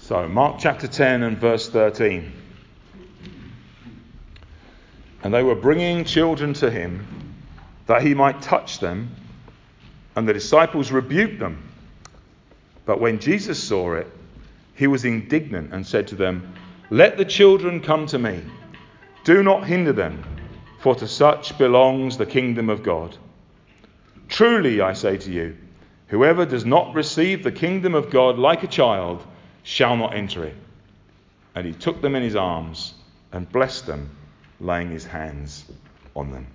So, Mark chapter 10 and verse 13. And they were bringing children to him that he might touch them, and the disciples rebuked them. But when Jesus saw it, he was indignant and said to them, "Let the children come to me. Do not hinder them, for to such belongs the kingdom of God. Truly, I say to you, whoever does not receive the kingdom of God like a child shall not enter it." And he took them in his arms and blessed them, laying his hands on them.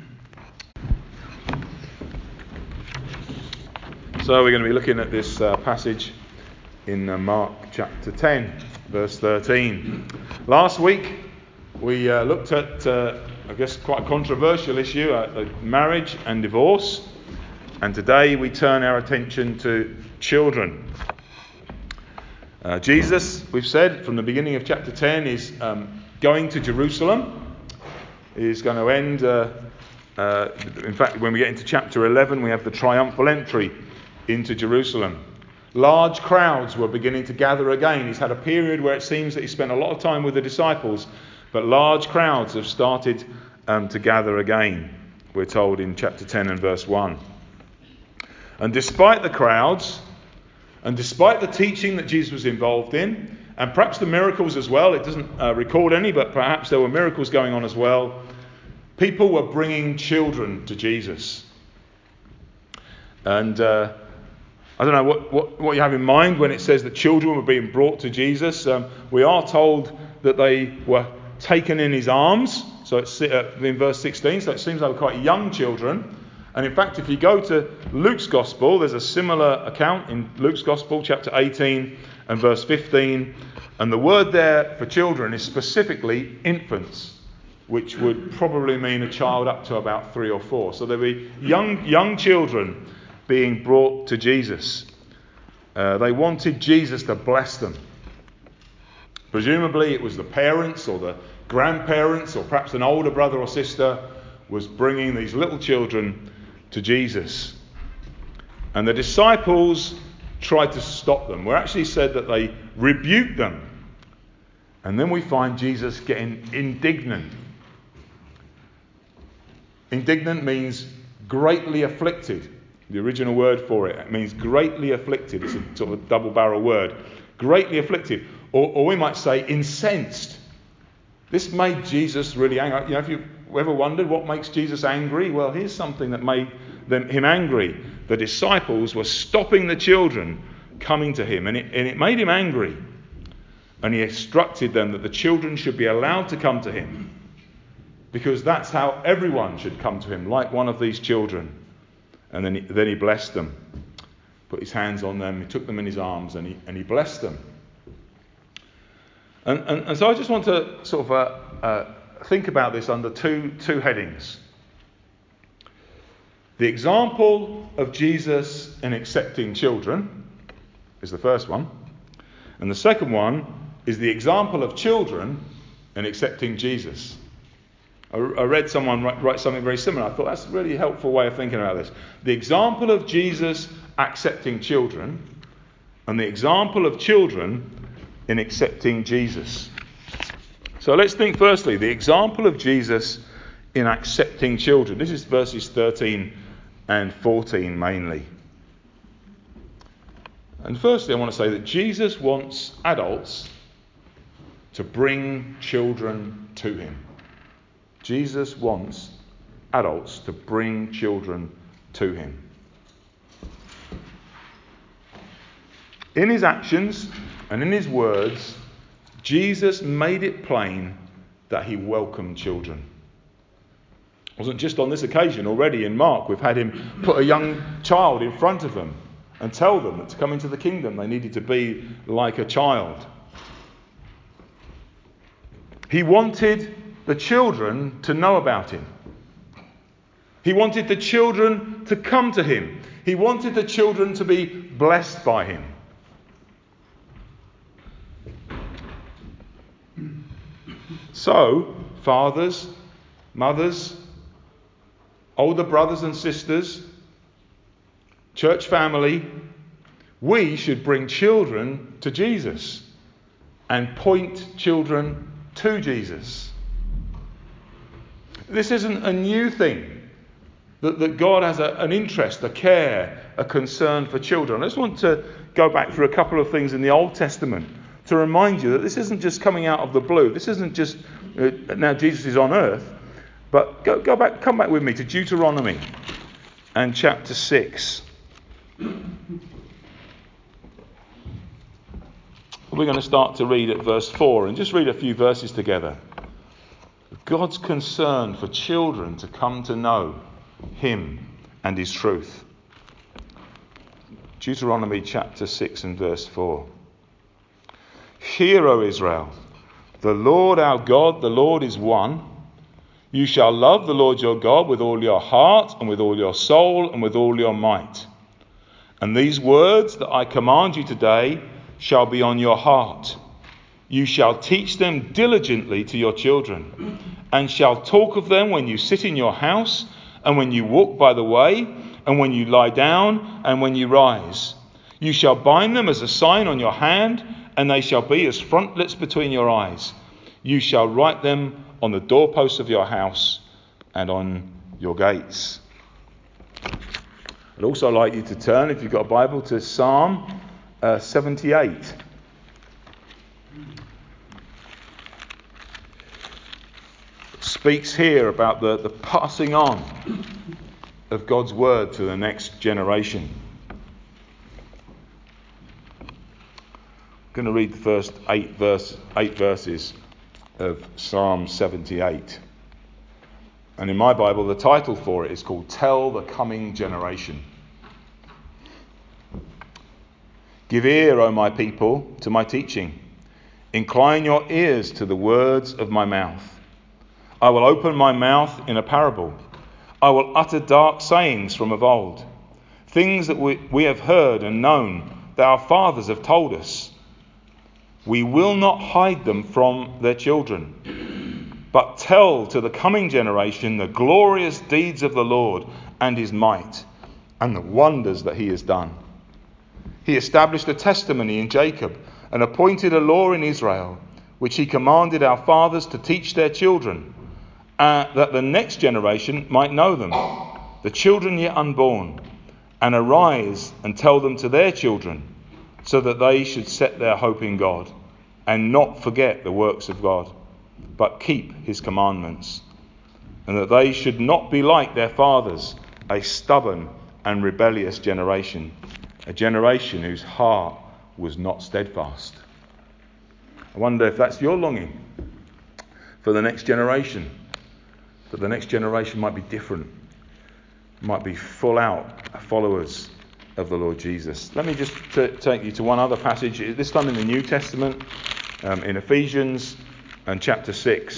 So we're going to be looking at this passage in Mark chapter 10, verse 13. Last week we looked at, quite a controversial issue, marriage and divorce. And today we turn our attention to children. Jesus, we've said from the beginning of chapter 10, is going to Jerusalem. He's going to end, in fact, when we get into chapter 11, we have the triumphal entry into Jerusalem. Large crowds were beginning to gather again. He's had a period where it seems that he spent a lot of time with the disciples, but large crowds have started to gather again, we're told in chapter 10 and verse 1. And despite the crowds, and despite the teaching that Jesus was involved in, and perhaps the miracles as well, it doesn't record any, but perhaps there were miracles going on as well, people were bringing children to Jesus. And I don't know what you have in mind when it says that children were being brought to Jesus. We are told that they were taken in his arms. So it's in verse 16. So it seems like quite young children. And in fact, if you go to Luke's Gospel, there's a similar account in Luke's Gospel, chapter 18 and verse 15. And the word there for children is specifically infants, which would probably mean a child up to about 3 or 4. So there'll be young children being brought to Jesus. They wanted Jesus to bless them. Presumably it was the parents or the grandparents or perhaps an older brother or sister was bringing these little children to Jesus. And the disciples tried to stop them. We're actually said that they rebuked them. And then we find Jesus getting indignant. Indignant means greatly afflicted. The original word for it means greatly afflicted. It's a sort of a double-barrel word. Greatly afflicted. Or we might say incensed. This made Jesus really angry. You know, if you've ever wondered what makes Jesus angry, well, here's something that made him angry. The disciples were stopping the children coming to him, and it made him angry. And he instructed them that the children should be allowed to come to him, because that's how everyone should come to him, like one of these children. And then he blessed them, put his hands on them, he took them in his arms, and he blessed them. And so I just want to sort of think about this under two headings. The example of Jesus in accepting children is the first one. And the second one is the example of children in accepting Jesus. I read someone write something very similar. I thought that's a really helpful way of thinking about this. The example of Jesus accepting children and the example of children in accepting Jesus. So let's think firstly, the example of Jesus in accepting children. This is verses 13 and 14 mainly. And firstly, I want to say that Jesus wants adults to bring children to him. Jesus wants adults to bring children to him. In his actions and in his words, Jesus made it plain that he welcomed children. It wasn't just on this occasion. Already in Mark, we've had him put a young child in front of them and tell them that to come into the kingdom they needed to be like a child. He wanted the children to know about him. He wanted the children to come to him. He wanted the children to be blessed by him. So, fathers, mothers, older brothers and sisters, church family, we should bring children to Jesus. and point children to Jesus. This isn't a new thing, that God has an interest, a care, a concern for children. I just want to go back through a couple of things in the Old Testament to remind you that this isn't just coming out of the blue. This isn't just now Jesus is on earth. But come back with me to Deuteronomy and chapter 6. We're going to start to read at verse 4 and just read a few verses together. God's concern for children to come to know him and his truth. Deuteronomy chapter 6 and verse 4. Hear, O Israel, the Lord our God, the Lord is one. You shall love the Lord your God with all your heart and with all your soul and with all your might. And these words that I command you today shall be on your heart. You shall teach them diligently to your children, and shall talk of them when you sit in your house, and when you walk by the way, and when you lie down, and when you rise. You shall bind them as a sign on your hand, and they shall be as frontlets between your eyes. You shall write them on the doorposts of your house and on your gates. I'd also like you to turn, if you've got a Bible, to Psalm 78. It speaks here about the passing on of God's word to the next generation. I'm going to read the first eight verses of Psalm 78. And in my Bible, the title for it is called Tell the Coming Generation. Give ear, O my people, to my teaching. Incline your ears to the words of my mouth. I will open my mouth in a parable. I will utter dark sayings from of old, things that we have heard and known, that our fathers have told us. We will not hide them from their children, but tell to the coming generation the glorious deeds of the Lord and his might, and the wonders that he has done. He established a testimony in Jacob and appointed a law in Israel, which he commanded our fathers to teach their children, that the next generation might know them, the children yet unborn, and arise and tell them to their children, so that they should set their hope in God and not forget the works of God, but keep his commandments, and that they should not be like their fathers, a stubborn and rebellious generation, a generation whose heart was not steadfast. I wonder if that's your longing for the next generation, that the next generation might be different, might be full out followers of the Lord Jesus. Let me just take you to one other passage, this time in the New Testament, in Ephesians and chapter 6.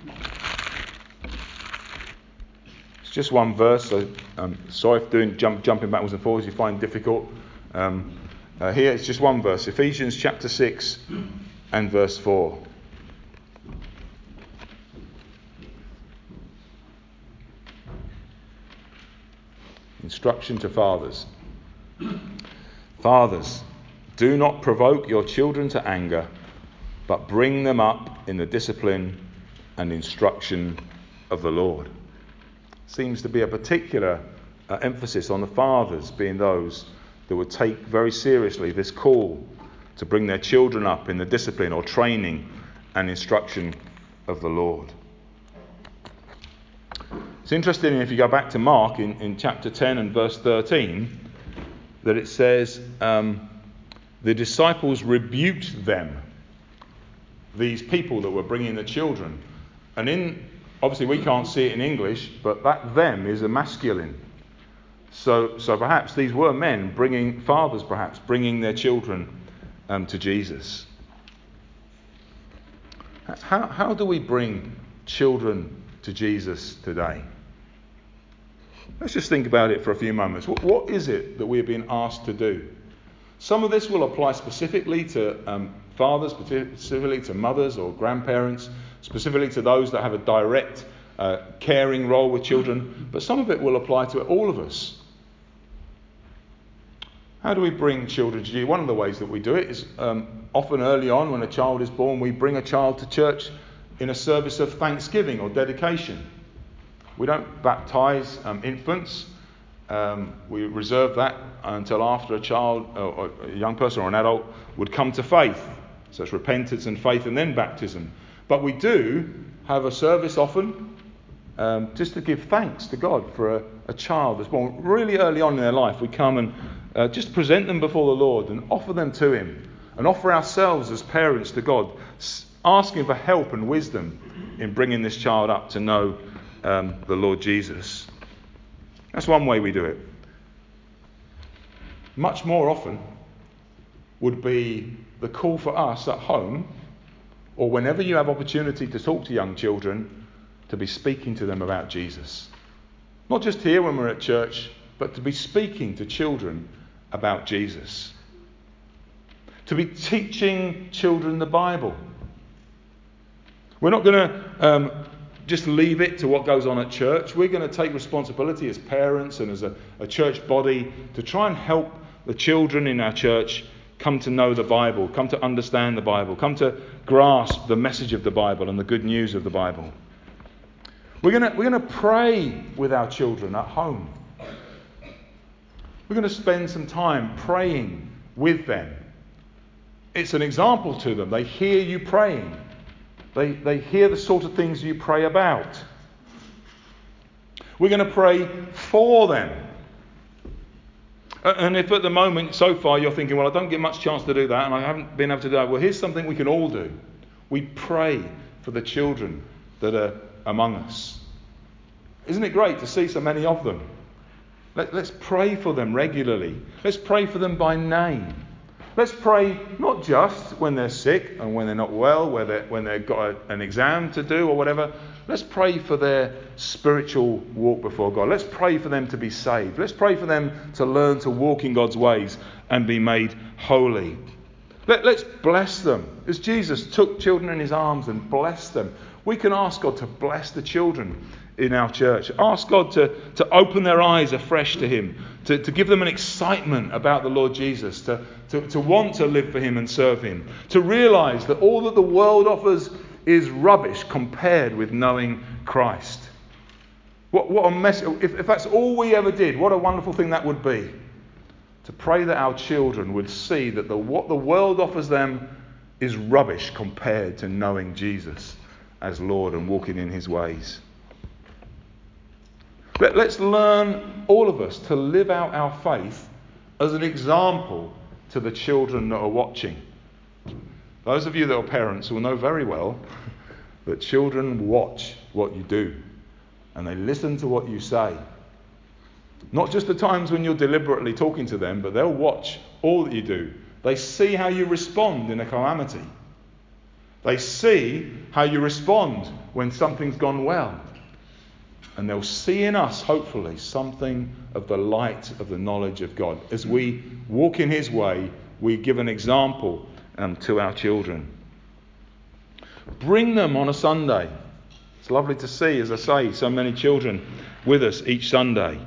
It's just one verse, so sorry for jumping backwards and forwards you find difficult. Here it's just one verse, Ephesians chapter 6 and verse 4. Instruction to fathers. Fathers, do not provoke your children to anger, but bring them up in the discipline and instruction of the Lord. Seems to be a particular emphasis on the fathers being those that would take very seriously this call to bring their children up in the discipline or training and instruction of the Lord. It's interesting if you go back to Mark in chapter 10 and verse 13 that it says the disciples rebuked them, these people that were bringing the children. And obviously we can't see it in English, but that them is a masculine. So perhaps these were men fathers bringing their children to Jesus. How do we bring children to Jesus today? Let's just think about it for a few moments. What is it that we are being asked to do? Some of this will apply specifically to fathers, specifically to mothers or grandparents, specifically to those that have a direct caring role with children, but some of it will apply to all of us. How do we bring children to Jesus? One of the ways that we do it is often early on when a child is born, we bring a child to church in a service of thanksgiving or dedication. We don't baptise infants. We reserve that until after a child or a young person or an adult would come to faith. So it's repentance and faith and then baptism. But we do have a service often just to give thanks to God for a child that's born. Really early on in their life, we come and just present them before the Lord and offer them to Him and offer ourselves as parents to God, asking for help and wisdom in bringing this child up to know the Lord Jesus. That's one way we do it. Much more often would be the call for us at home, or whenever you have opportunity to talk to young children, to be speaking to them about Jesus. Not just here when we're at church, but to be speaking to children about Jesus. To be teaching children the Bible. We're not going to just leave it to what goes on at church. We're going to take responsibility as parents and as a church body to try and help the children in our church come to know the Bible, come to understand the Bible, come to grasp the message of the Bible and the good news of the Bible. We're going to pray with our children at home. We're going to spend some time praying with them. It's an example to them. They hear you praying. They hear the sort of things you pray about. We're going to pray for them. And if at the moment, so far, you're thinking, well, I don't get much chance to do that and I haven't been able to do that. Well, here's something we can all do. We pray for the children that are among us. Isn't it great to see so many of them? Let's pray for them regularly. Let's pray for them by name. Let's pray not just when they're sick and when they're not well, when they've got an exam to do or whatever. Let's pray for their spiritual walk before God. Let's pray for them to be saved. Let's pray for them to learn to walk in God's ways and be made holy. Let's bless them. As Jesus took children in his arms and blessed them, we can ask God to bless the children in our church. Ask God to open their eyes afresh to Him, to give them an excitement about the Lord Jesus, to want to live for Him and serve Him, to realise that all that the world offers is rubbish compared with knowing Christ. What a mess! If that's all we ever did, what a wonderful thing that would be. To pray that our children would see that what the world offers them is rubbish compared to knowing Jesus as Lord and walking in His ways. Let's learn, all of us, to live out our faith as an example to the children that are watching. Those of you that are parents will know very well that children watch what you do and they listen to what you say. Not just the times when you're deliberately talking to them, but they'll watch all that you do. They see how you respond in a calamity. They see how you respond when something's gone well. And they'll see in us, hopefully, something of the light of the knowledge of God. As we walk in His way, we give an example to our children. Bring them on a Sunday. It's lovely to see, as I say, so many children with us each Sunday.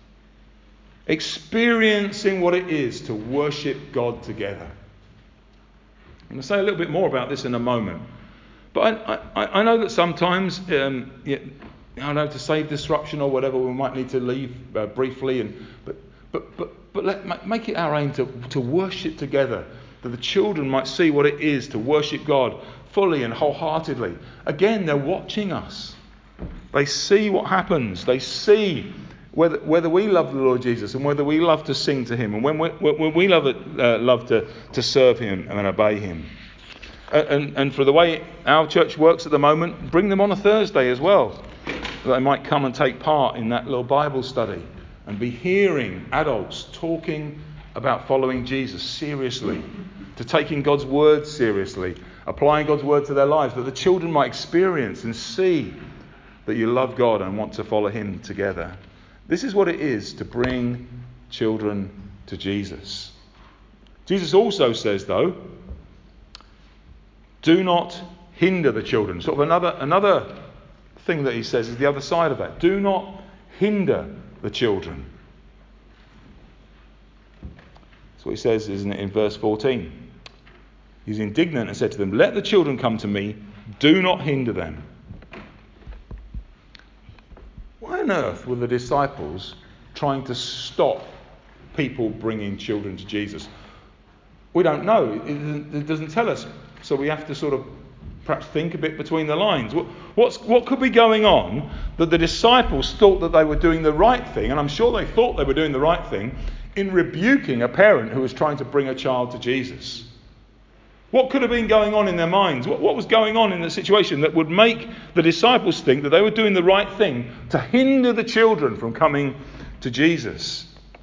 Experiencing what it is to worship God together. I'm going to say a little bit more about this in a moment. But I know that sometimes, I know, to save disruption or whatever, we might need to leave briefly. But make it our aim to worship together, that the children might see what it is to worship God fully and wholeheartedly. Again, they're watching us. They see what happens. They see whether we love the Lord Jesus and whether we love to sing to Him and when we love to serve Him and obey Him. And for the way our church works at the moment, bring them on a Thursday as well, that they might come and take part in that little Bible study and be hearing adults talking about following Jesus seriously, to taking God's word seriously, applying God's word to their lives, that the children might experience and see that you love God and want to follow Him together. This is what it is to bring children to Jesus. Jesus also says, though, do not hinder the children. Sort of another thing that He says is the other side of that. Do not hinder the children. That's what he says, isn't it, in verse 14. He's indignant and said to them, "Let the children come to me, do not hinder them." Why on earth were the disciples trying to stop people bringing children to Jesus? We don't know. It doesn't tell us. So we have to sort of perhaps think a bit between the lines. What could be going on that the disciples thought that they were doing the right thing, and I'm sure they thought they were doing the right thing, in rebuking a parent who was trying to bring a child to Jesus? What could have been going on in their minds? What was going on in the situation that would make the disciples think that they were doing the right thing to hinder the children from coming to Jesus?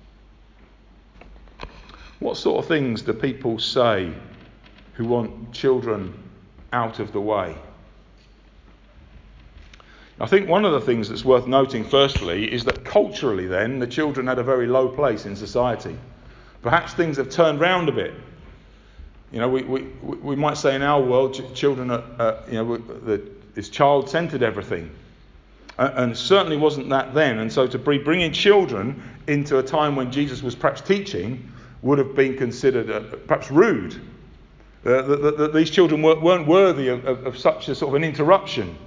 What sort of things do people say who want children out of the way? I think one of the things that's worth noting, firstly, is that culturally then, the children had a very low place in society. Perhaps things have turned round a bit. You know, we might say in our world, children are, it's child-centred everything. And it certainly wasn't that then. And so to be bringing children into a time when Jesus was perhaps teaching would have been considered perhaps rude. That these children weren't worthy of such a sort of an interruption.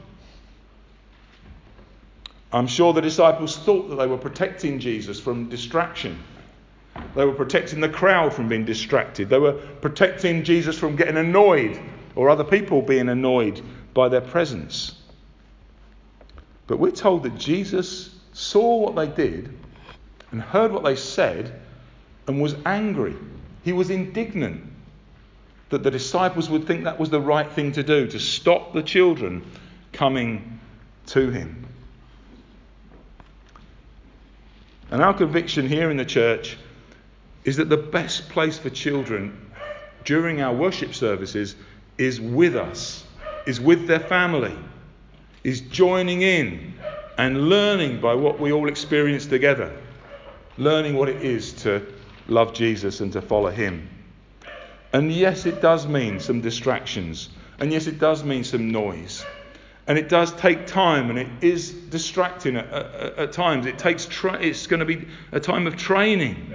I'm sure the disciples thought that they were protecting Jesus from distraction. They were protecting the crowd from being distracted. They were protecting Jesus from getting annoyed or other people being annoyed by their presence. But we're told that Jesus saw what they did and heard what they said and was angry. He was indignant that the disciples would think that was the right thing to do, to stop the children coming to him. And our conviction here in the church is that the best place for children during our worship services is with us, is with their family, is joining in and learning by what we all experience together, learning what it is to love Jesus and to follow him. And yes, it does mean some distractions, and yes, it does mean some noise, and it does take time, and it is distracting at times. It's going to be a time of training.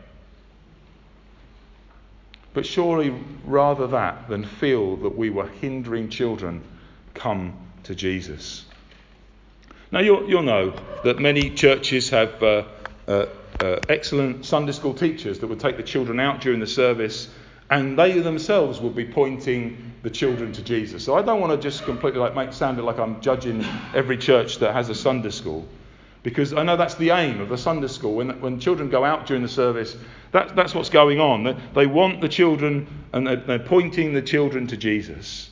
But surely rather that than feel that we were hindering children come to Jesus. Now you'll know that many churches have excellent Sunday school teachers that would take the children out during the service, and they themselves would be pointing the children to Jesus. So I don't want to just completely make sound like I'm judging every church that has a Sunday school, because I know that's the aim of the Sunday school. When children go out during the service, that's what's going on. They want the children, and they're pointing the children to Jesus.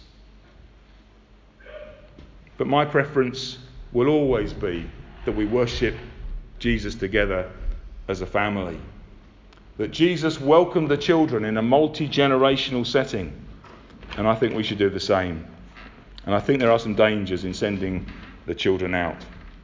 But my preference will always be that we worship Jesus together as a family. That Jesus welcomed the children in a multi-generational setting. And I think we should do the same. And I think there are some dangers in sending the children out.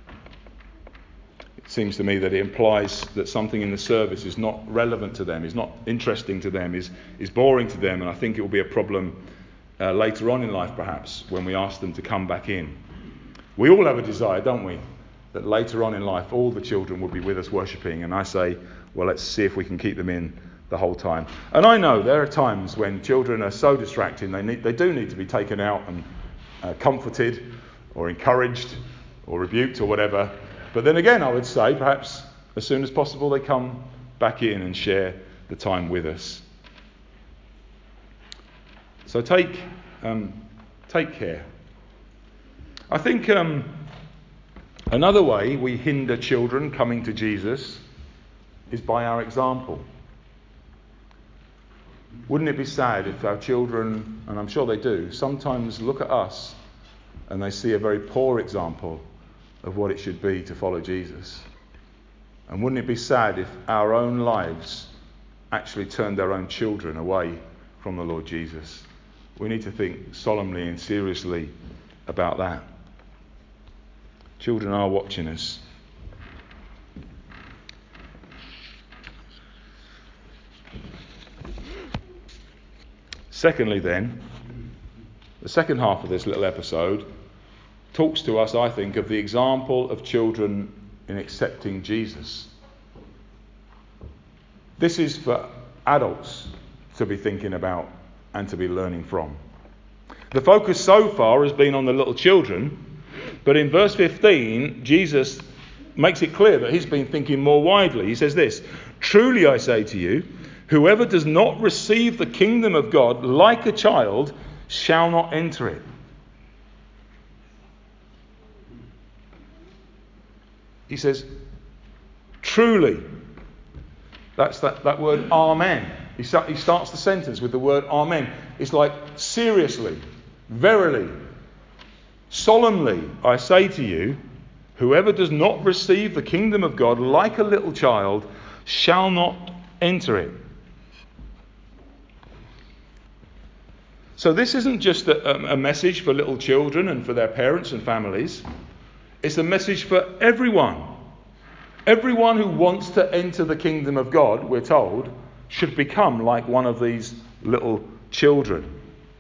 It seems to me that it implies that something in the service is not relevant to them, is not interesting to them, is boring to them. And I think it will be a problem later on in life, perhaps, when we ask them to come back in. We all have a desire, don't we, that later on in life all the children will be with us worshipping. And I say, well, let's see if we can keep them in the whole time. And I know there are times when children are so distracting, they do need to be taken out and comforted or encouraged or rebuked or whatever. But then again, I would say perhaps as soon as possible they come back in and share the time with us. So take care. I think another way we hinder children coming to Jesus is by our example. Wouldn't it be sad if our children, and I'm sure they do, sometimes look at us and they see a very poor example of what it should be to follow Jesus? And wouldn't it be sad if our own lives actually turned our own children away from the Lord Jesus? We need to think solemnly and seriously about that. Children are watching us. Secondly then, the second half of this little episode talks to us, I think, of the example of children in accepting Jesus. This is for adults to be thinking about and to be learning from. The focus so far has been on the little children, but in verse 15, Jesus makes it clear that he's been thinking more widely. He says this, "Truly I say to you, whoever does not receive the kingdom of God like a child shall not enter it." He says, truly. That's that word amen. He starts the sentence with the word amen. It's like seriously, verily, solemnly, I say to you, whoever does not receive the kingdom of God like a little child shall not enter it. So this isn't just a message for little children and for their parents and families. It's a message for everyone. Everyone who wants to enter the kingdom of God, we're told, should become like one of these little children.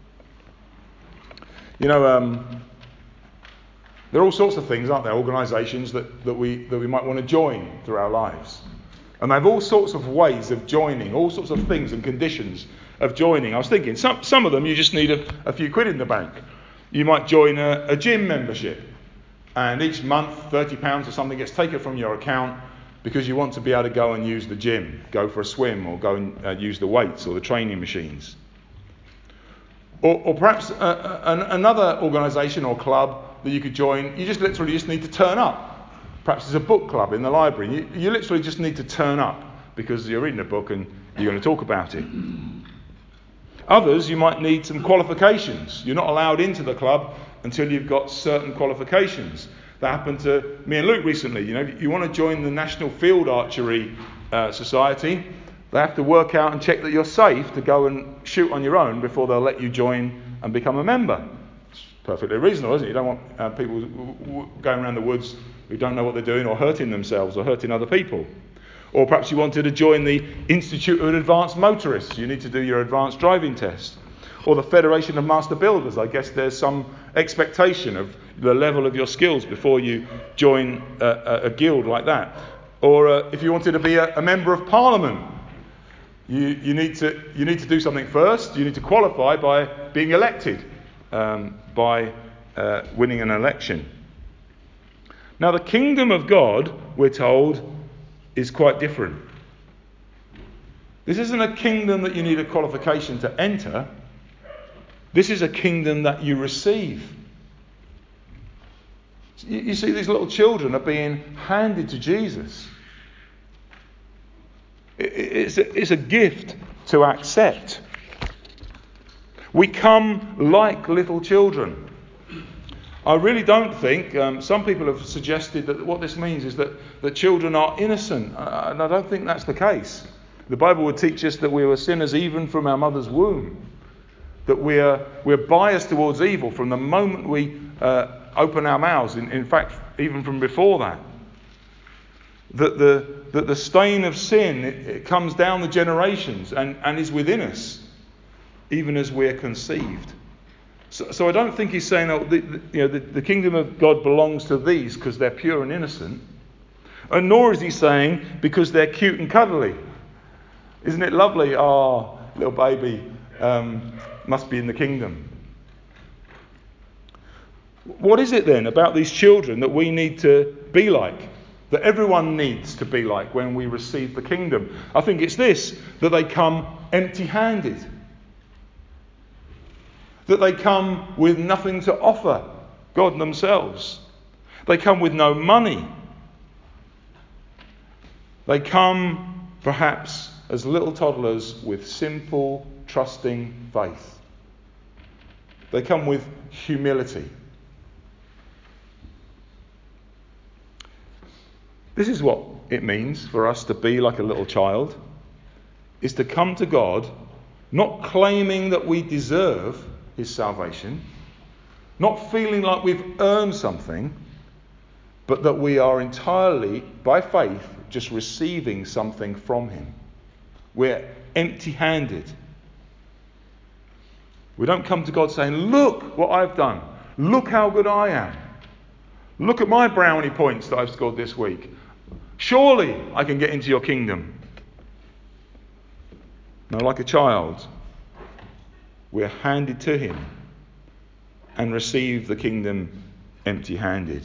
You know, there are all sorts of things, aren't there? Organisations that we might want to join through our lives. And they have all sorts of ways of joining, all sorts of things and conditions of joining. I was thinking, some of them you just need a few quid in the bank. You might join a gym membership. And each month, £30 or something gets taken from your account because you want to be able to go and use the gym, go for a swim, or go and use the weights or the training machines. Or perhaps another organisation or club that you could join, you just literally need to turn up. Perhaps it's a book club in the library. You literally just need to turn up because you're reading a book and you're going to talk about it. Others, you might need some qualifications. You're not allowed into the club until you've got certain qualifications. That happened to me and Luke recently. You know, if you want to join the National Field Archery Society, they have to work out and check that you're safe to go and shoot on your own before they'll let you join and become a member. It's perfectly reasonable, isn't it? You don't want people going around the woods who don't know what they're doing or hurting themselves or hurting other people. Or perhaps you wanted to join the Institute of Advanced Motorists. You need to do your advanced driving test. Or the Federation of Master Builders. I guess there's some expectation of the level of your skills before you join a guild like that. Or if you wanted to be a member of Parliament, you need to do something first. You need to qualify by being elected, by winning an election. Now, the kingdom of God, we're told, is quite different. This isn't a kingdom that you need a qualification to enter. This is a kingdom that you receive. You see, these little children are being handed to Jesus. It's a gift to accept. We come like little children. I really don't think, some people have suggested that what this means is that children are innocent. And I don't think that's the case. The Bible would teach us that we were sinners even from our mother's womb. That we're biased towards evil from the moment we open our mouths. In fact, even from before that. That the stain of sin, it comes down the generations and is within us, even as we're conceived. So I don't think he's saying, the kingdom of God belongs to these because they're pure and innocent. And nor is he saying because they're cute and cuddly. Isn't it lovely? Oh, little baby must be in the kingdom. What is it then about these children that we need to be like? That everyone needs to be like when we receive the kingdom? I think it's this, that they come empty-handed. That they come with nothing to offer God themselves. They come with no money. They come, perhaps, as little toddlers with simple, trusting faith. They come with humility. This is what it means for us to be like a little child, is to come to God, not claiming that we deserve his salvation, not feeling like we've earned something, but that we are entirely, by faith, just receiving something from him. We're empty-handed. We don't come to God saying, look what I've done. Look how good I am. Look at my brownie points that I've scored this week. Surely I can get into your kingdom. No, like a child, we're handed to him and receive the kingdom empty-handed.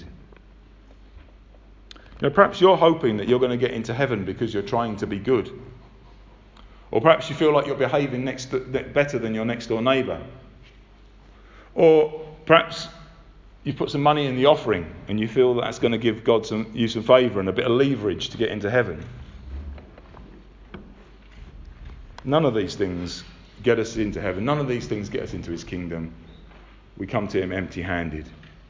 Perhaps you're hoping that you're going to get into heaven because you're trying to be good. Or perhaps you feel like you're behaving better than your next door neighbour. Or perhaps you've put some money in the offering and you feel that's going to give God you some favour and a bit of leverage to get into heaven. None of these things get us into heaven. None of these things get us into his kingdom. We come to him empty-handed.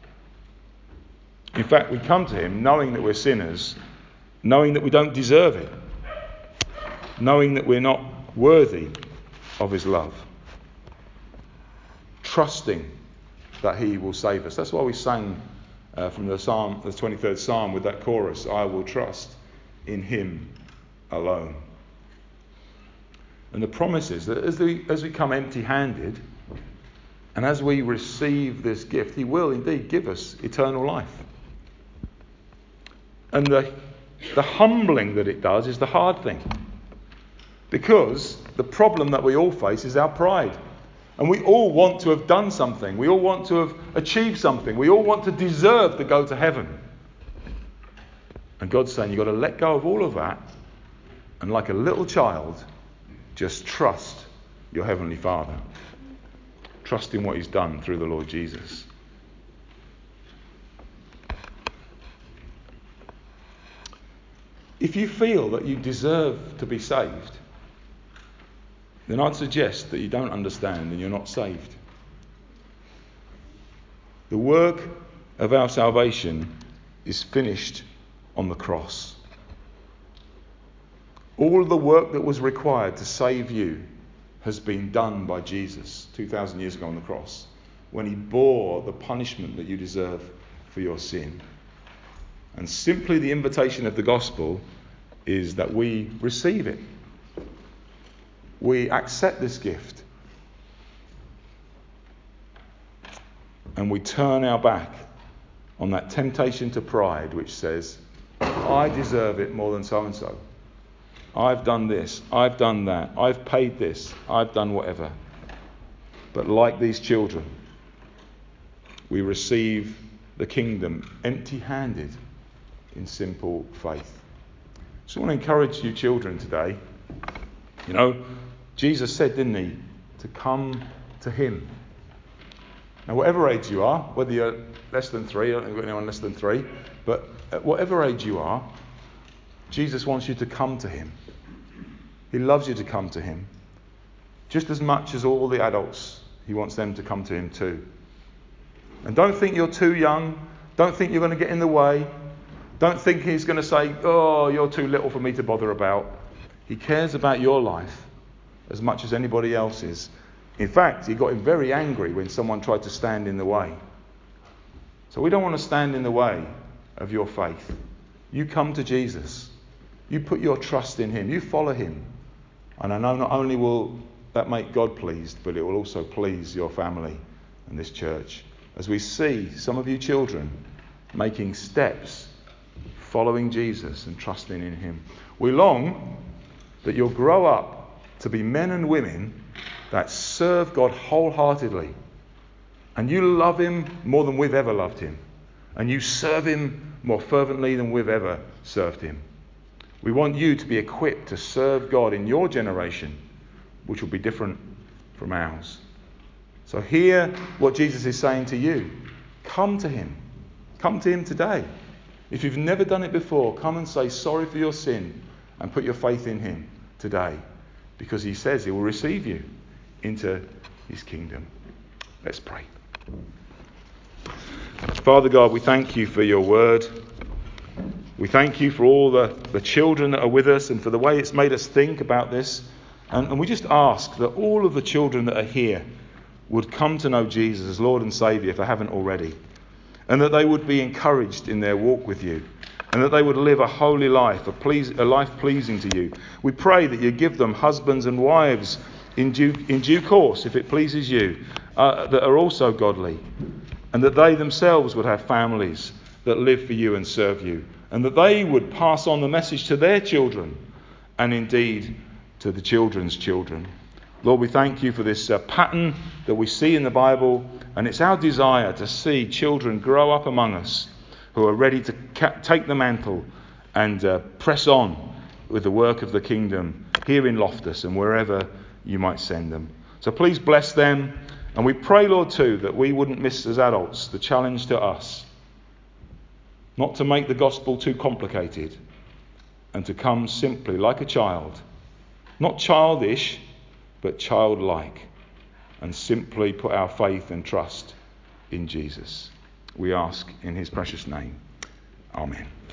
In fact, we come to him knowing that we're sinners, knowing that we don't deserve it, knowing that we're not worthy of his love, trusting that he will save us. That's why we sang from the 23rd Psalm with that chorus, I will trust in him alone. And the promise is that as we come empty-handed and as we receive this gift, he will indeed give us eternal life. And the humbling that it does is the hard thing. Because the problem that we all face is our pride. And we all want to have done something. We all want to have achieved something. We all want to deserve to go to heaven. And God's saying you've got to let go of all of that and like a little child, just trust your Heavenly Father. Trust in what he's done through the Lord Jesus. If you feel that you deserve to be saved, then I'd suggest that you don't understand and you're not saved. The work of our salvation is finished on the cross. All the work that was required to save you has been done by Jesus 2,000 years ago on the cross, when he bore the punishment that you deserve for your sin. And simply the invitation of the gospel is that we receive it. We accept this gift. And we turn our back on that temptation to pride which says, I deserve it more than so-and-so. I've done this, I've done that, I've paid this, I've done whatever. But like these children, we receive the kingdom empty-handed in simple faith. So I want to encourage you children today. Jesus said, didn't he, to come to him. Now, whatever age you are, whether you're less than 3, I don't think we've got anyone less than 3, but at whatever age you are, Jesus wants you to come to him. He loves you to come to him. Just as much as all the adults, he wants them to come to him too. And don't think you're too young. Don't think you're going to get in the way. Don't think he's going to say, oh, you're too little for me to bother about. He cares about your life as much as anybody else's. In fact, he got him very angry when someone tried to stand in the way. So we don't want to stand in the way of your faith. You come to Jesus. You put your trust in him. You follow him. And I know not only will that make God pleased, but it will also please your family and this church. As we see some of you children making steps, following Jesus and trusting in him. We long that you'll grow up to be men and women that serve God wholeheartedly. And you love him more than we've ever loved him. And you serve him more fervently than we've ever served him. We want you to be equipped to serve God in your generation, which will be different from ours. So hear what Jesus is saying to you. Come to him. Come to him today. If you've never done it before, come and say sorry for your sin and put your faith in him today. Because he says he will receive you into his kingdom. Let's pray. Father God, we thank you for your word. We thank you for all the children that are with us and for the way it's made us think about this. And we just ask that all of the children that are here would come to know Jesus as Lord and Saviour if they haven't already. And that they would be encouraged in their walk with you. And that they would live a holy life, a life pleasing to you. We pray that you give them husbands and wives in due course, if it pleases you, that are also godly. And that they themselves would have families that live for you and serve you. And that they would pass on the message to their children. And indeed to the children's children. Lord, we thank you for this pattern that we see in the Bible, and it's our desire to see children grow up among us who are ready to take the mantle and press on with the work of the kingdom here in Loftus and wherever you might send them. So please bless them, and we pray, Lord, too, that we wouldn't miss as adults the challenge to us not to make the gospel too complicated and to come simply like a child, not childish, but childlike, and simply put our faith and trust in Jesus. We ask in his precious name. Amen.